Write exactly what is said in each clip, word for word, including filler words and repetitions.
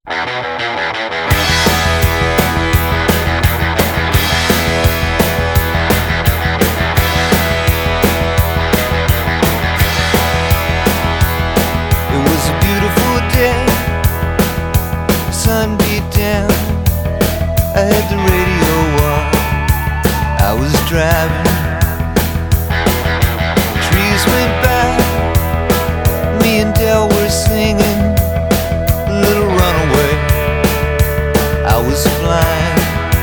Sun beat down, I had the radio on, I was driving. Trees went by, me and Del were singing a little runaway. I was flying,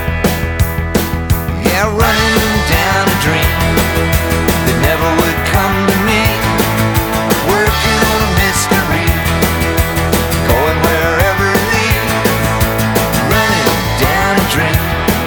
yeah, running down a dream that never would come to me, working on a mystery, going wherever it leads, running down a dream.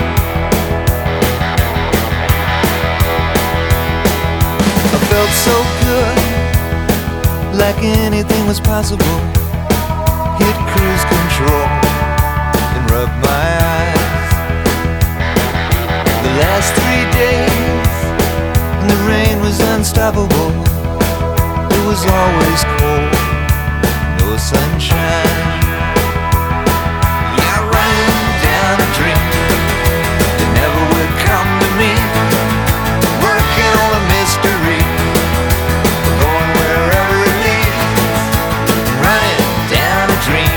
I felt so good, like anything was possible. Hit cruise control and rub my eyes. The last three days and the rain was unstoppable. It was always cold, no sunshine. Yeah, running down a dream that never would come to me, working on a mystery, going wherever it leads, running down a dream.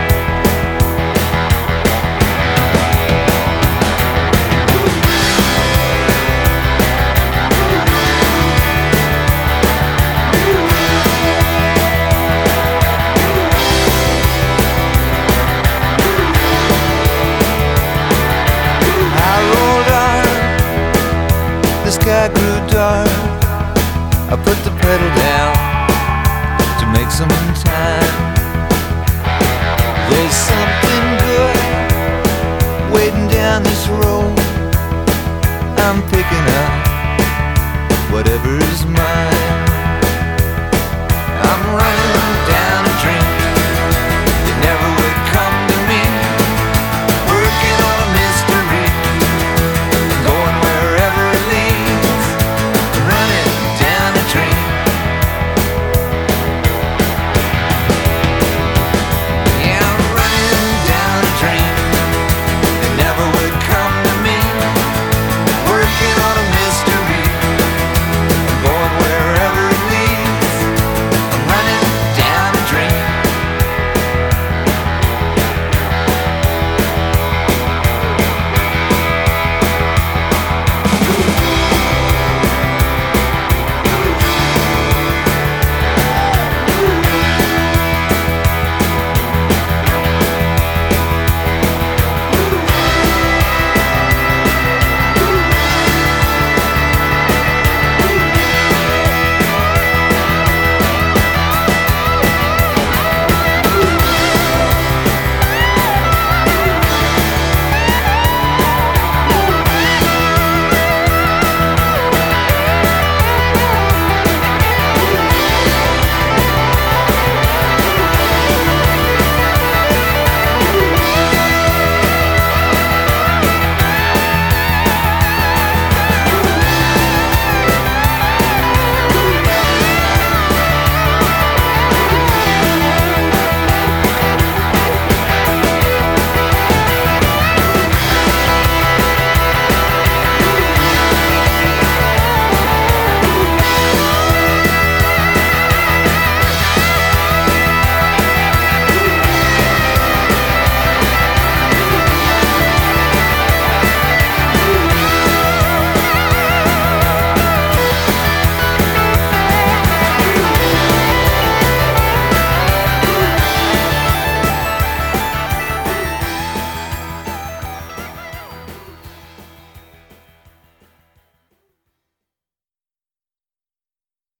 The sky grew dark, I put the pedal down to make some time. There's something